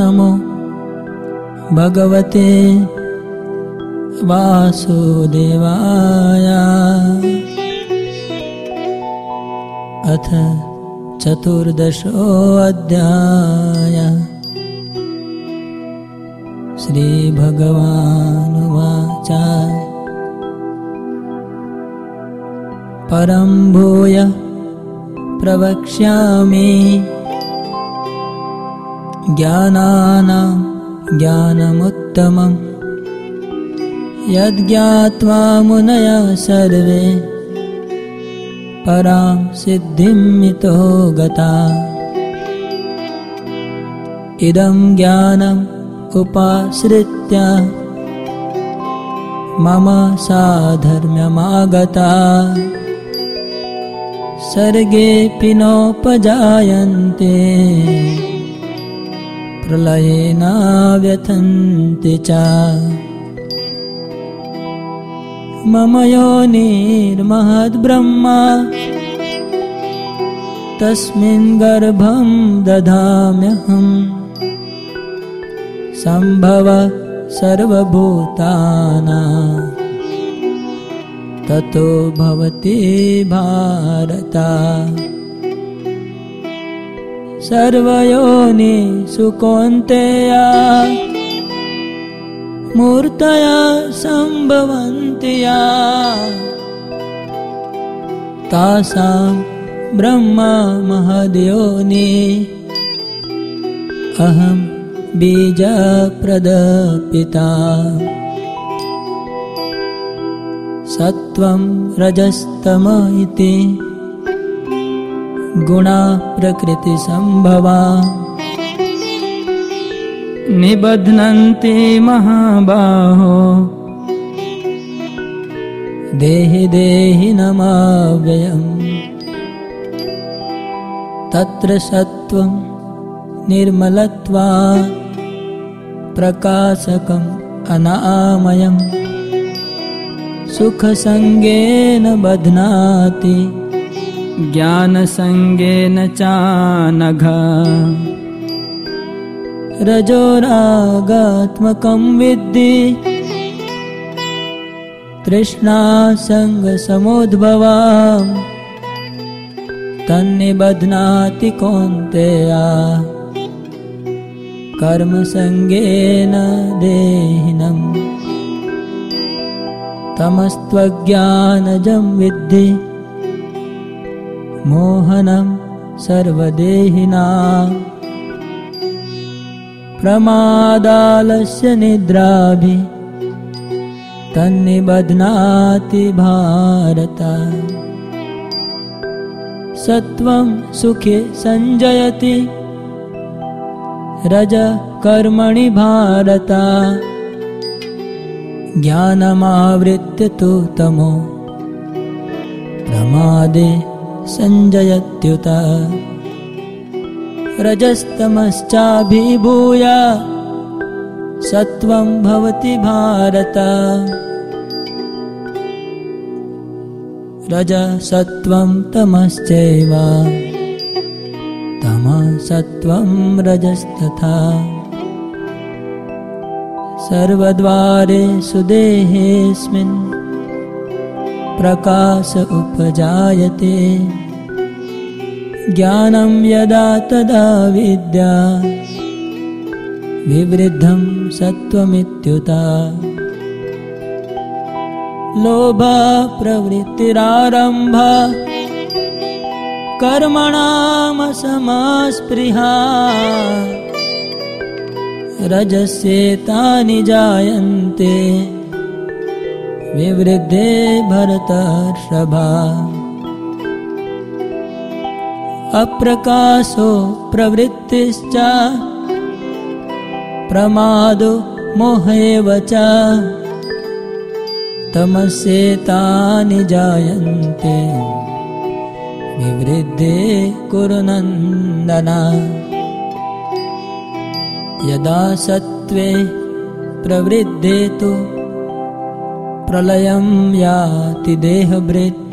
नमो भगवते वासुदेवाय। अथ चतुर्दशोऽध्याय। श्रीभगवानुवाच परं भूय प्रवक्ष्यामि ज्ञानानां ज्ञानमुत्तमं यद्ज्ञात्वा मुनयः सर्वे परां सिद्धिमितो गता। इदं ज्ञानम् उपाश्रित्य मम साधर्म्यमागता सर्गेऽपि नोपजायन्ते प्रलये न व्यथन्ति च। मम योनिर्महद्ब्रह्मा तस्मिन् गर्भं दधाम्यहम् सम्भव सर्वभूतानां ततो भवति भारत। सर्वयोनिषु कौन्तेय मूर्तयः सम्भवन्ति तासां ब्रह्मा महद्योनि अहं बीजप्रदपिता। सत्वं रजस्तम इति गुणा प्रकृतिसम्भवा निबध्नन्ति महाबाहो देहि देहि नमाव्ययम्। तत्र सत्वं निर्मलत्वात् प्रकाशकम् अनामयम् सुखसंगेन बध्नाति ज्ञानसंगेन चानघ। रजोरागात्मकं विद्धि तृष्णासंगसमुद्भवम् तन्निबध्नाति कौन्तेय कर्मसंगेन देहिनम्। तमस्त्वज्ञानजं विद्धि मोहनं सर्वदेहिनां प्रमादालस्य निद्राभि तन्निबध्नाति भारत। सत्वं सुखे संजयति रजः कर्मणि भारत। ज्ञानमावृत्य तु तमो प्रमादे संजयत्युत। रजस्तमश्चाभिभूय सत्वं भवति भारत। रजसत्वं तमश्चैव तमसत्वं रजस्तथा। सर्वद्वारेषु देहेऽस्मिन् प्रकाश उपजायते ज्ञानं यदा तदा विद्यात् विवृद्धं सत्वमित्युत। लोभः प्रवृत्तिरारम्भः कर्मणामसमस्पृहा रजस्येतानि जायन्ते विवृद्धे भरतर्षभा। अप्रकाशो प्रवृत्तिश्च प्रमादो मोहेव च तमस्येतानि जायन्ते विवृद्धे कुरु नन्दन। यदा सत्त्वे प्रवृद्धे तु प्रलयं याति देहभृत्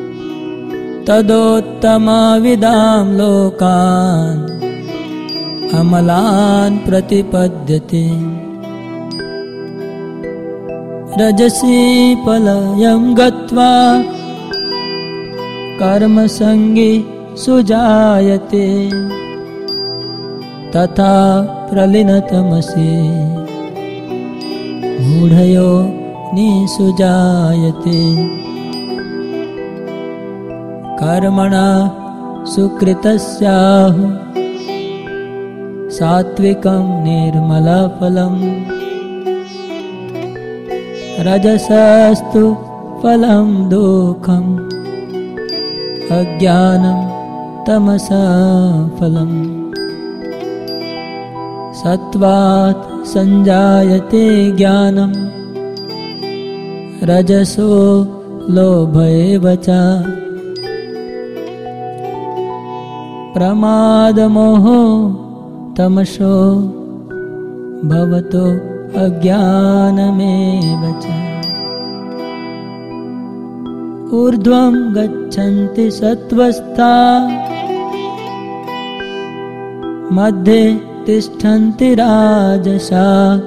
तदोत्तमविदां लोकान् अमलान् प्रतिपद्यते। रजसी पलयं गत्वा कर्मसङ्गी सुजायते। तथा प्रलीनतमसि मूढयो निसुजायते। कर्मणा सुकृतस्याः सात्विकं निर्मलफलम्। रजसस्तु फलं दुःखम् अज्ञानं तमसा फलम्। सत्त्वात् संजायते ज्ञानं रजसो लोभ एव च। प्रमादमोहो तमसो भवतो अज्ञानमेव च। ऊर्ध्वं गच्छन्ति सत्त्वस्था मध्ये तिष्ठन्ति राजसा।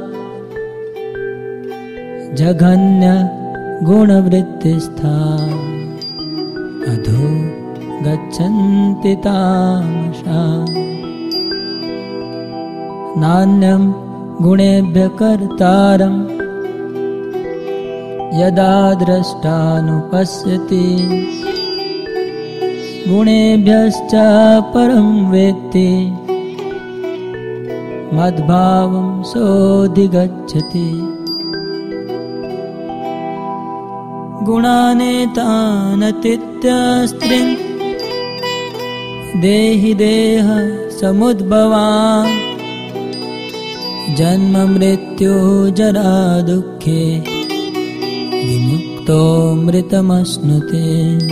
जघन्य गुणवृत्तिस्था अधो गच्छन्ति तामसा। नान्यं गुणेभ्यः कर्तारं यदा द्रष्टानुपश्यति। गुणेभ्यश्च परं वेत्ति मद्भावं सोऽधिगच्छति। गुणानेतानतीत्यस्त्रीन् देहि देह समुद्भवान्। जन्म मृत्यु जरा दुःखे विमुक्तो मृतमश्नुते।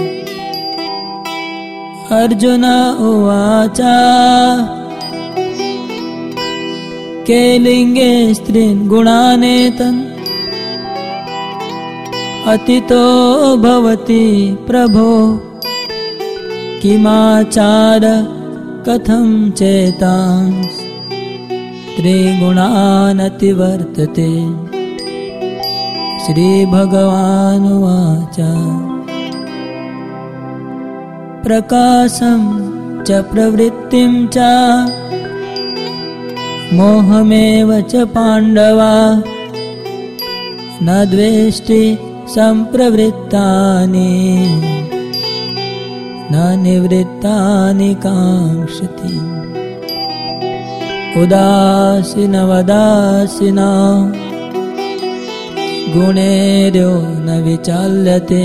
अर्जुन उवाच केलिङ्गे स्त्रीन् गुणानेतन् अतीतो भवति प्रभो। किमाचार कथं चेतांस् त्रिगुणानतिवर्तते। श्रीभगवानुवाच प्रकाशं च प्रवृत्तिं च मोहमेव च पाण्डवा। न द्वेष्टि सम्प्रवृत्तानि न निवृत्तानि काङ्क्षति। उदासीनवदासीनो गुणेर्यो न विचाल्यते।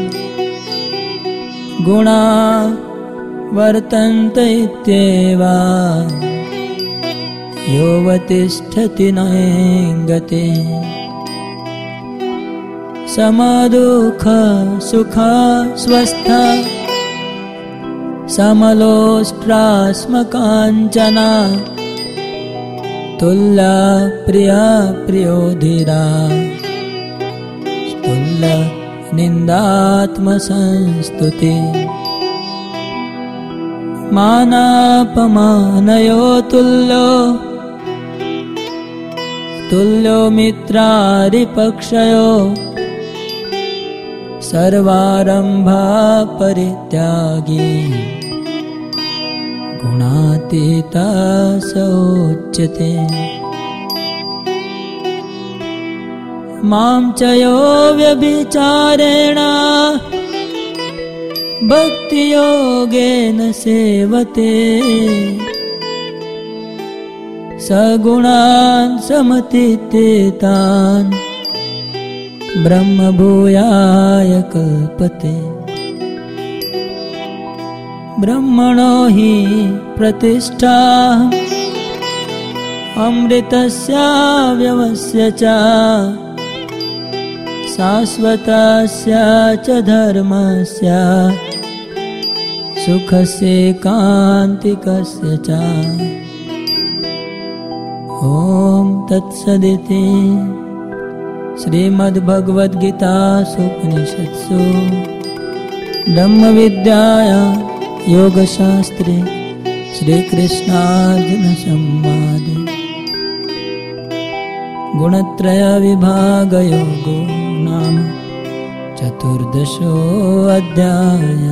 गुणा वर्तन्त इत्येव योऽवतिष्ठति नैङ्गते। समदुःख सुख स्वस्थ समलोष्ट्रास्मकाञ्चना। तुल्य प्रिया प्रियो धीरा तुल्य निन्दात्मसंस्तुति। मानापमानयो तुल्यो तुल्यो मित्रारिपक्षयो। सर्वारम्भा परित्यागी गुणातीतः स उच्यते। मां च यो व्यभिचारेण भक्तियोगेन सेवते। सगुणान् समतीत्येतान् ब्रह्मभूयाय कल्पते। ब्रह्मणो हि प्रतिष्ठा अमृतस्य व्यवस्य च। शाश्वतस्य च धर्मस्य सुखस्य कान्तिकस्य च। ॐ तत्सदिति श्रीमद्भगवद्गीतासूपनिषत्सु ब्रह्मविद्यायां योगशास्त्रे श्रीकृष्णार्जुनसंवादे गुणत्रयविभागयोगो नाम चतुर्दशोऽध्यायः।